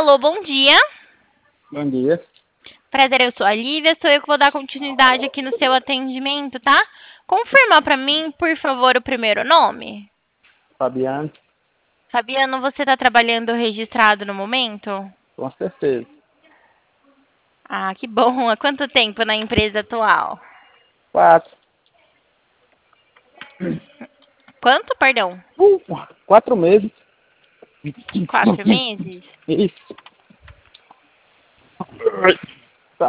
Alô, bom dia. Bom dia. Prazer, eu sou a Lívia, sou eu que vou dar continuidade aqui no seu atendimento, tá? Confirma pra mim, por favor, o primeiro nome. Fabiano, Fabiano, você tá trabalhando registrado no momento? com certeza. Ah, que bom. Há quanto tempo na empresa atual? 4. Quanto, perdão? 4 meses. 4 meses? Isso. Ai.